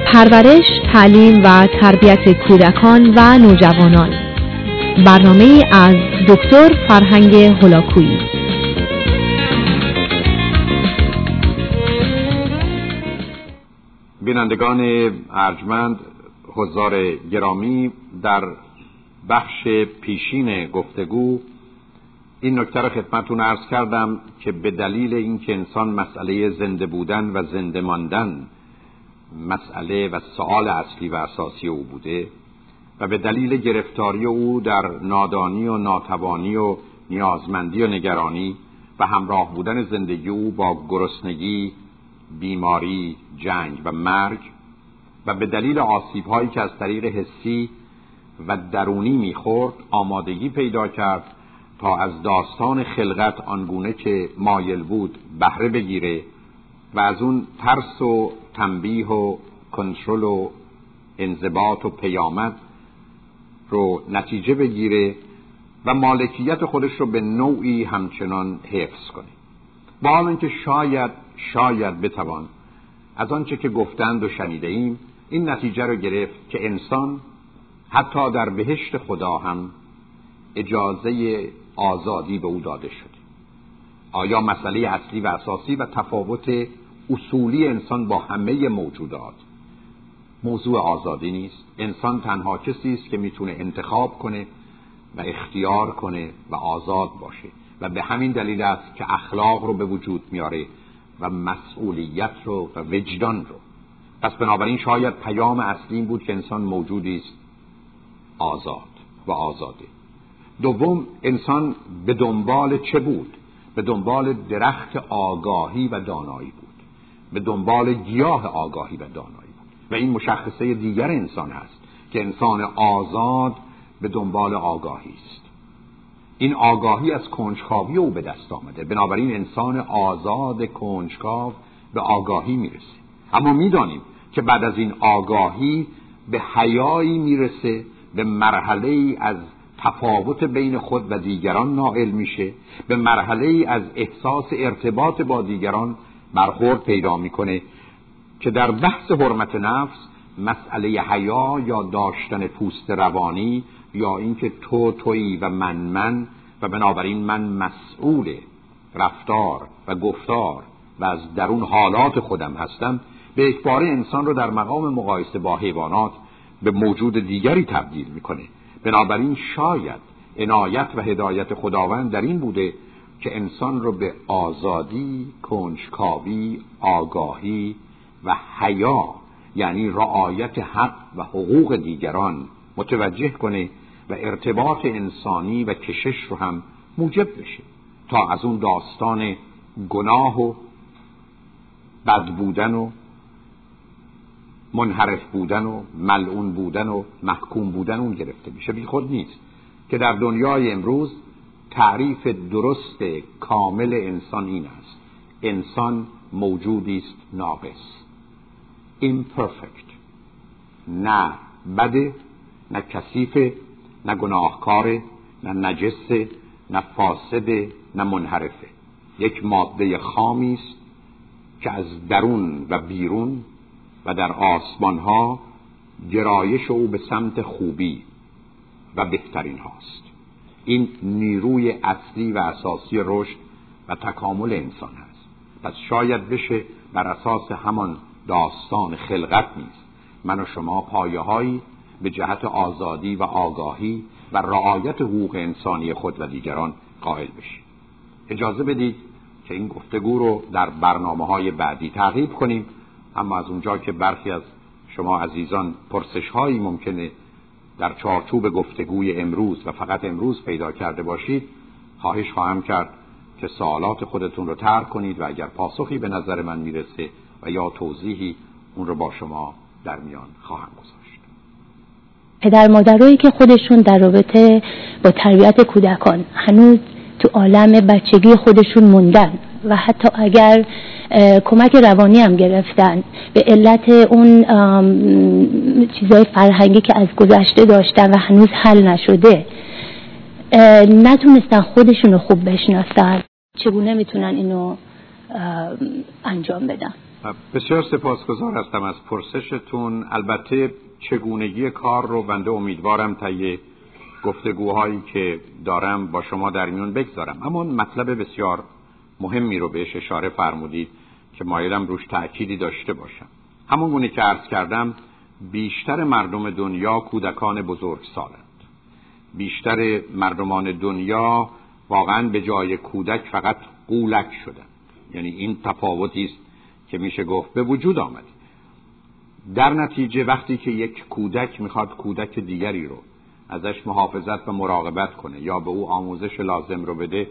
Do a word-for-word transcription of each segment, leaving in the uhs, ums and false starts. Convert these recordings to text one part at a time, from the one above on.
پرورش، تعلیم و تربیت کودکان و نوجوانان. برنامه از دکتر فرهنگ هولاکویی. بینندگان ارجمند، حضار گرامی، در بخش پیشین گفتگو این نکته را خدمتتون عرض کردم که به دلیل اینکه انسان مسئله زنده بودن و زنده ماندن مسئله و سؤال اصلی و اساسی او بوده و به دلیل گرفتاری او در نادانی و ناتوانی و نیازمندی و نگرانی و همراه بودن زندگی او با گرسنگی، بیماری، جنگ و مرگ و به دلیل آسیب‌هایی که از طریق حسی و درونی می‌خورد، آمادگی پیدا کرد تا از داستان خلقت آنگونه که مایل بود بهره بگیره و از اون ترس و تنبیه و کنترل و انضباط و پیامد رو نتیجه بگیره و مالکیت خودش رو به نوعی همچنان حفظ کنه. با حال اینکه شاید شاید بتوان از آنچه که گفتند و شنیده ایم این نتیجه رو گرفت که انسان حتی در بهشت خدا هم اجازه آزادی به او داده شده. آیا مسئله اصلی و اساسی و تفاوت اصولی انسان با همه موجودات موضوع آزادی نیست؟ انسان تنها کسی است که میتونه انتخاب کنه و اختیار کنه و آزاد باشه و به همین دلیل است که اخلاق رو به وجود میاره و مسئولیت رو و وجدان رو. پس بنابراین شاید پیام اصلی این بود که انسان موجودی است آزاد و آزاده. دوم، انسان به دنبال چه بود؟ به دنبال درخت آگاهی و دانایی بود، به دنبال گیاه آگاهی و دانایی بود و این مشخصه دیگر انسان هست که انسان آزاد به دنبال آگاهی است. این آگاهی از کنجکاوی او به دست آمده، بنابراین انسان آزاد کنجکاو به آگاهی میرسه. اما میدانیم که بعد از این آگاهی به حیایی میرسه، به مرحله ای از تفاوت بین خود و دیگران نائل میشه، به مرحله ای از احساس ارتباط با دیگران برخورد پیدا میکنه که در بحث حرمت نفس مسئله حیا یا داشتن پوست روانی یا اینکه تو تویی و من من و بنابراین من مسئول رفتار و گفتار و از درون حالات خودم هستم به اکبار انسان رو در مقام مقایسه با حیوانات به موجود دیگری تبدیل میکنه. بنابراین شاید عنایت و هدایت خداوند در این بوده که انسان رو به آزادی، کنجکاوی، آگاهی و حیا، یعنی رعایت حق و حقوق دیگران متوجه کنه و ارتباط انسانی و کشش رو هم موجب بشه تا از اون داستان گناه و بد بودن و منحرف بودن و ملعون بودن و محکوم بودن اون گرفته میشه. بی خود نیست که در دنیای امروز تعریف درست کامل انسان این است: انسان موجودی است ناقص، imperfect، نه بده، نه کثیفه، نه گناهکاره، نه نجسه، نه فاسده، نه منحرفه. یک ماده خامی است که از درون و بیرون و در آسمان ها گرایش او به سمت خوبی و بهترین هاست. این نیروی اصلی و اساسی رشد و تکامل انسان هست. پس شاید بشه بر اساس همان داستان خلقت نیست من و شما پایه هایی به جهت آزادی و آگاهی و رعایت حقوق انسانی خود و دیگران قائل بشیم. اجازه بدید که این گفتگو رو در برنامه های بعدی تعقیب کنیم، اما از اونجا که برخی از شما عزیزان پرسش هایی ممکنه در چارچوب گفتگوی امروز و فقط امروز پیدا کرده باشید، خواهش خواهم کرد که سوالات خودتون رو طرح کنید و اگر پاسخی به نظر من میرسه و یا توضیحی، اون رو با شما در میان خواهم گذاشت. پدر مادرایی که خودشون در رابطه با تربیت کودکان هنوز تو عالم بچگی خودشون موندن و حتی اگر کمک روانی هم گرفتن به علت اون چیزای فرهنگی که از گذشته داشتن و هنوز حل نشده، نتونستن خودشونو خوب بشناسن، چگونه میتونن اینو انجام بدن؟ بسیار سپاسگزار هستم از پرسشتون. البته چگونگی کار رو بنده امیدوارم طی گفتگوهایی که دارم با شما در میون بگذارم، اما مطلب بسیار مهمی رو بهش اشاره فرمودید که مایلم روش تأکیدی داشته باشم. همون گونه که عرض کردم بیشتر مردم دنیا کودکان بزرگسالند. بیشتر مردمان دنیا واقعا به جای کودک فقط قولک شدن. یعنی این تفاوتی است که میشه گفت به وجود آمده. در نتیجه وقتی که یک کودک میخواد کودک دیگری رو ازش محافظت و مراقبت کنه یا به او آموزش لازم رو بده،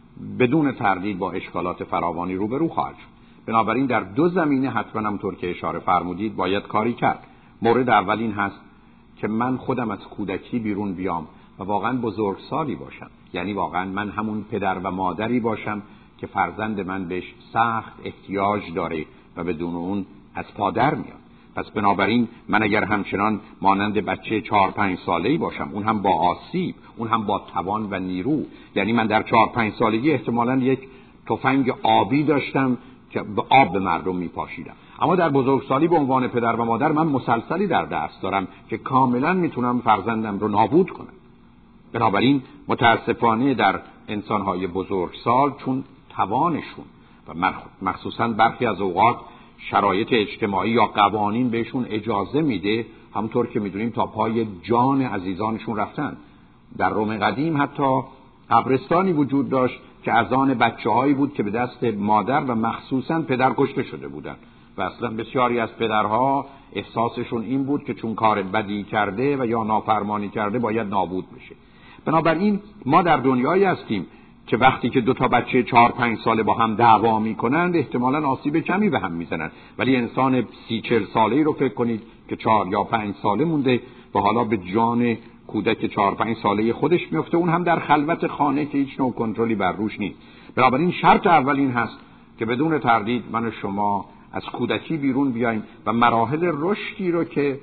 بدون تردید با اشکالات فراوانی روبرو خواهد شد. بنابراین در دو زمینه حتما همونطور که اشاره فرمودید باید کاری کرد. مورد اول این هست که من خودم از کودکی بیرون بیام و واقعا بزرگسالی باشم. یعنی واقعا من همون پدر و مادری باشم که فرزند من بهش سخت احتیاج داره و بدون اون از پا در میاد. پس بنابراین من اگر همچنان مانند بچه چهار پنج ساله‌ای باشم، اون هم با آسیب، اون هم با توان و نیرو، یعنی من در چهار پنج سالگی احتمالاً یک تفنگ آبی داشتم که به آب به مردم میپاشیدم، اما در بزرگسالی به عنوان پدر و مادر من مسلسلی در دست دارم که کاملا میتونم فرزندم رو نابود کنم. بنابراین متاسفانه در انسان‌های بزرگسال چون توانشون و مخصوصاً برخی از اوقات شرایط اجتماعی یا قوانین بهشون اجازه میده، همونطور که میدونیم تا پای جان عزیزانشون رفتن. در روم قدیم حتی قبرستانی وجود داشت که از آن بچه‌هایی بود که به دست مادر و مخصوصاً پدر کشته شده بودند و اصلا بسیاری از پدرها احساسشون این بود که چون کار بدی کرده و یا نافرمانی کرده باید نابود بشه. بنابراین ما در دنیایی هستیم که وقتی که دو تا بچه چهار پنج ساله با هم دعوا میکنند احتمالاً آسیب کمی به هم میزنند، ولی انسان سی چل ساله‌ای رو فکر کنید که چهار یا پنج ساله مونده و حالا به جان کودک چهار پنج ساله خودش میفته، اون هم در خلوت خانه که هیچ نوع کنترلی بر روش نیست. بنابراین شرط اول این هست که بدون تردید من و شما از کودکی بیرون بیایم و مراحل رشدی رو که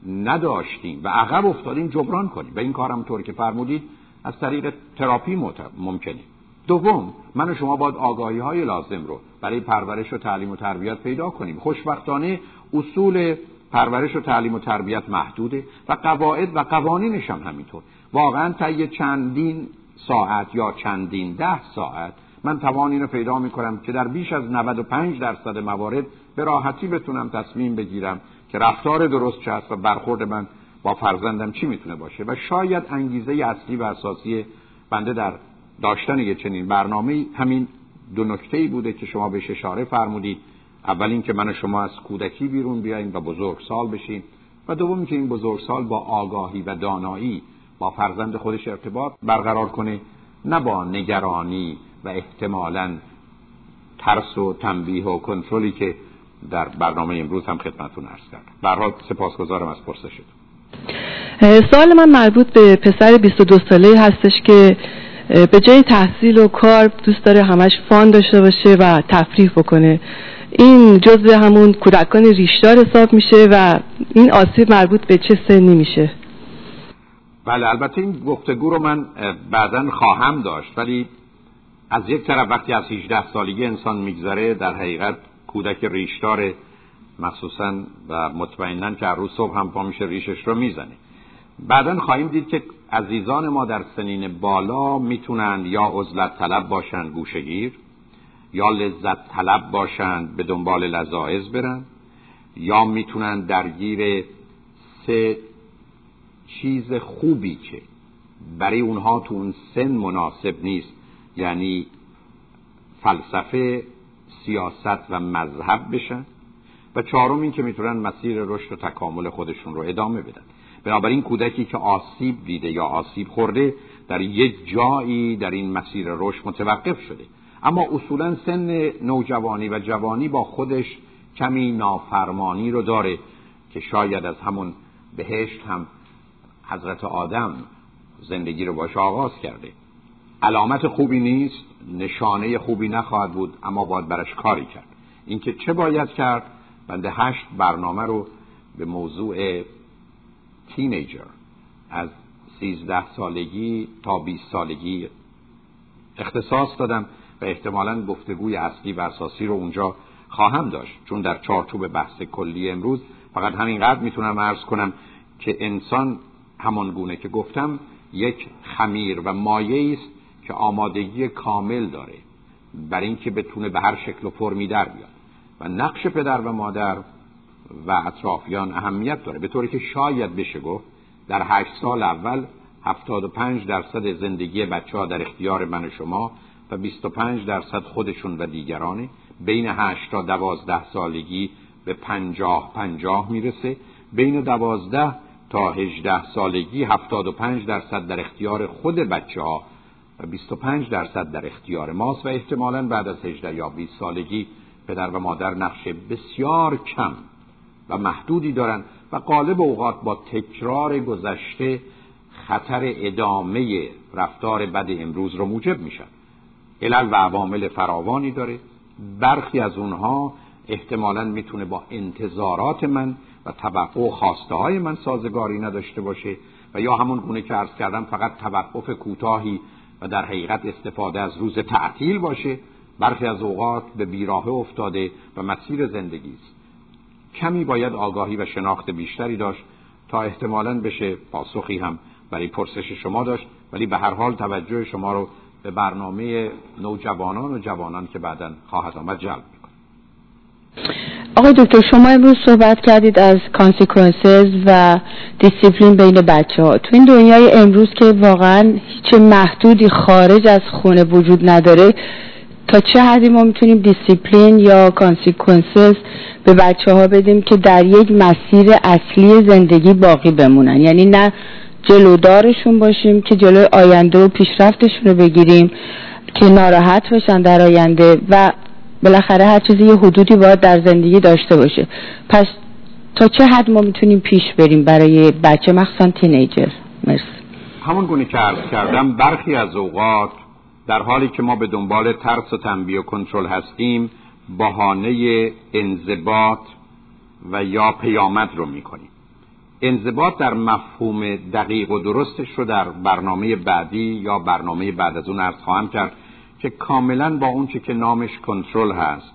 نداشتیم و عقب افتادیم جبران کنیم و این کارم طور که فرمودید از طریق تراپی ممکنه. دوم، من و شما باید آگاهی های لازم رو برای پرورش و تعلیم و تربیت پیدا کنیم. خوشبختانه اصول پرورش و تعلیم و تربیت محدوده و قواعد و قوانینش هم همینطور. واقعا طی چندین ساعت یا چندین ده ساعت من توان اینو پیدا میکنم که در بیش از نود و پنج درصد موارد به راحتی بتونم تصمیم بگیرم که رفتار درست چه است و برخورد من با فرزندم چی میتونه باشه. و شاید انگیزه اصلی و اساسی بنده در داشتن یه چنین برنامه همین دو نکته‌ای بوده که شما بهش اشاره فرمودید. اول این که من و شما از کودکی بیرون بیاییم و بزرگسال بشیم و دوم که این بزرگسال با آگاهی و دانایی با فرزند خودش ارتباط برقرار کنه، نه با نگرانی و احتمالاً ترس و تنبیه و کنترلی که در برنامه امروز هم خدمتتون عرض کردم. به هر حال سپاسگزارم از پرسشتون. سوال من مربوط به پسر بیست و دو ساله‌ای هستش که به جای تحصیل و کار دوست داره همش فان داشته باشه و تفریح بکنه. این جزء همون کودکان ریشدار حساب میشه و این آسیب مربوط به چه سنی میشه؟ بله، البته این گفتگو رو من بعداً خواهم داشت، ولی از یک طرف وقتی از هجده سالگی انسان میگذره در حقیقت کودک ریشدار مخصوصاً و مطمئناً که هر روز صبح هم پا میشه ریشش رو میزنه. بعداً خواهیم دید که عزیزان ما در سنین بالا میتونن یا عزلت طلب باشن، گوشه‌گیر، یا لذت طلب باشن، به دنبال لذاذ برن، یا میتونن درگیر سه چیز خوبی که برای اونها تو اون سن مناسب نیست، یعنی فلسفه، سیاست و مذهب بشن، و چهارم این که میتونن مسیر رشد و تکامل خودشون رو ادامه بدن. بنابراین کودکی که آسیب دیده یا آسیب خورده در یک جایی در این مسیر رشد متوقف شده. اما اصولا سن نوجوانی و جوانی با خودش کمی نافرمانی رو داره که شاید از همون بهشت هم حضرت آدم زندگی رو باش آغاز کرده. علامت خوبی نیست، نشانه خوبی نخواهد بود، اما باید برش کاری کرد. اینکه چه باید کرد، بنده هشت برنامه رو به موضوع تینیجر از سیزده سالگی تا بیست سالگی اختصاص دادم و احتمالاً گفتگوی اصلی و اساسی رو اونجا خواهم داشت، چون در چارچوب بحث کلی امروز فقط همینقدر میتونم عرض کنم که انسان همان گونه که گفتم یک خمیر و مایه است که آمادگی کامل داره برای اینکه بتونه به هر شکل و فرمی در بیاد و نقش پدر و مادر و اطرافیان اهمیت داره، به طوری که شاید بشه گفت در هشت سال اول هفتاد و پنج درصد زندگی بچه ها در اختیار من و شما و بیست و پنج درصد خودشون و دیگرانه. بین هشت تا دوازده سالگی به پنجاه پنجاه میرسه. بین دوازده تا هجده سالگی هفتاد و پنج درصد در اختیار خود بچه ها و بیست و پنج درصد در اختیار ماست و احتمالاً بعد از هجده یا بیست سالگی پدر و مادر نقش بسیار کم و محدودی دارن و غالب اوقات با تکرار گذشته خطر ادامه رفتار بد امروز رو موجب میشن. علل و عوامل فراوانی داره. برخی از اونها احتمالاً میتونه با انتظارات من و توقع و خواسته های من سازگاری نداشته باشه و یا همون گونه که عرض کردم فقط توقف کوتاهی و در حقیقت استفاده از روز تعطیل باشه. برخی از اوقات به بیراهه افتاده و مسیر زندگی است. کمی باید آگاهی و شناخت بیشتری داشت تا احتمالاً بشه پاسخی هم برای پرسش شما داشت، ولی به هر حال توجه شما رو به برنامه نوجوانان و جوانان که بعداً خواهد آمد جلب می‌کنم. آقای دکتر، شما امروز صحبت کردید از کانسیکوئنسز و دیسیپلین بین بچه‌ها. تو این دنیای امروز که واقعاً هیچ محدودی خارج از خونه وجود نداره، تا چه حدی ما میتونیم دیسیپلین یا کانسیکوئنسز به بچه‌ها بدیم که در یک مسیر اصلی زندگی باقی بمونن؟ یعنی نه جلودارشون باشیم که جلوی آینده و پیشرفتشون رو بگیریم که ناراحت بشن در آینده و بالاخره هر چیزی یه حدودی باید در زندگی داشته باشه. پس تا چه حد ما میتونیم پیش بریم برای بچه، مخصوصا تینیجر؟ مرسی. همون گونه که عرض کردم برخی از اوقات در حالی که ما به دنبال ترس و تنبیه و کنترل هستیم بهانه انضباط و یا پیامد رو میکنیم. انضباط در مفهوم دقیق و درستش رو در برنامه بعدی یا برنامه بعد از اون عرض خواهم کرد که کاملا با اون چی که نامش کنترل هست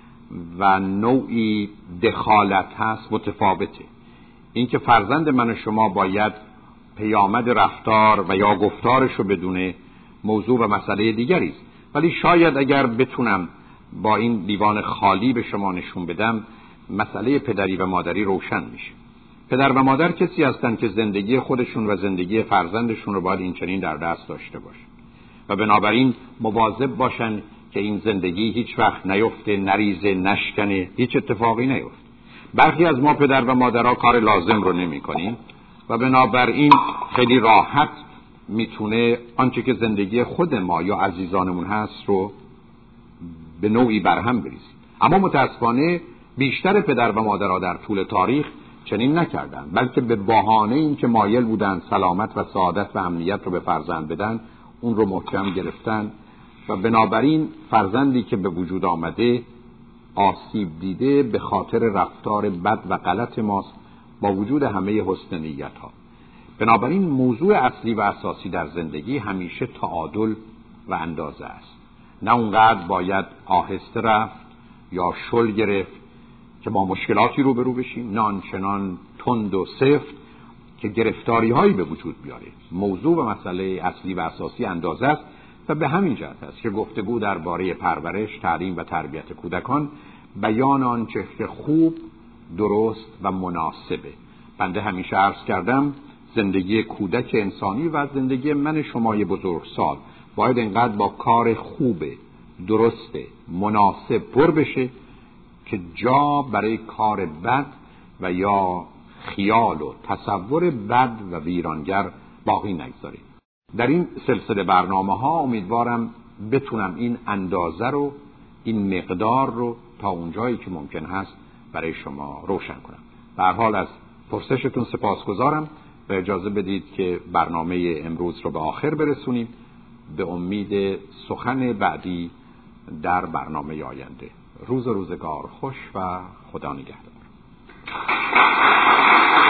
و نوعی دخالت هست متفاوته. این که فرزند من و شما باید پیامد رفتار و یا گفتارش رو بدونه موضوع و مسئله دیگری است، ولی شاید اگر بتونم با این دیوان خالی به شما نشون بدم مسئله پدری و مادری روشن میشه. پدر و مادر کسی هستند که زندگی خودشون و زندگی فرزندشون رو باید این چنین در دست داشته باشن و بنابراین مواظب باشن که این زندگی هیچ وقت نیفته، نریزه، نشکنه، هیچ اتفاقی نیفته. برخی از ما پدر و مادرها کار لازم رو نمی کنیم و بنابراین خیلی راحت میتونه آنچه که زندگی خود ما یا عزیزانمون هست رو به نوعی برهم بریزیم. اما متاسفانه بیشتر پدر و مادرها در طول تاریخ چنین نکردن، بلکه به بهانه این که مایل بودن سلامت و سعادت و امنیت رو به فرزند بدن اون رو محکم گرفتن و بنابراین فرزندی که به وجود آمده آسیب دیده به خاطر رفتار بد و غلط ماست با وجود همه حسن نیت ها. بنابراین موضوع اصلی و اساسی در زندگی همیشه تعادل و اندازه است. نه اونقدر باید آهسته رفت یا شل گرفت که با مشکلاتی روبرو بشیم، نه آنچنان تند و سفت که گرفتاری هایی به وجود بیاره. موضوع و مسئله اصلی و اساسی اندازه است و به همین جهت است که گفتگو درباره پرورش، تعلیم و تربیت کودکان بیان آنچه که خوب، درست و مناسبه. بنده همیشه عرض کردم زندگی کودک انسانی و زندگی من شمای بزرگسال باید اینقدر با کار خوبه، درسته، مناسب پر بشه که جا برای کار بد و یا خیال و تصور بد و ویرانگر باقی نگذاریم. در این سلسله برنامه ها امیدوارم بتونم این اندازه رو، این مقدار رو تا اونجایی که ممکن هست برای شما روشن کنم. به هر حال از پرسشتون سپاسگزارم و اجازه بدید که برنامه امروز رو به آخر برسونیم به امید سخن بعدی در برنامه آینده. روز و روزگار خوش و خدا نگهدار.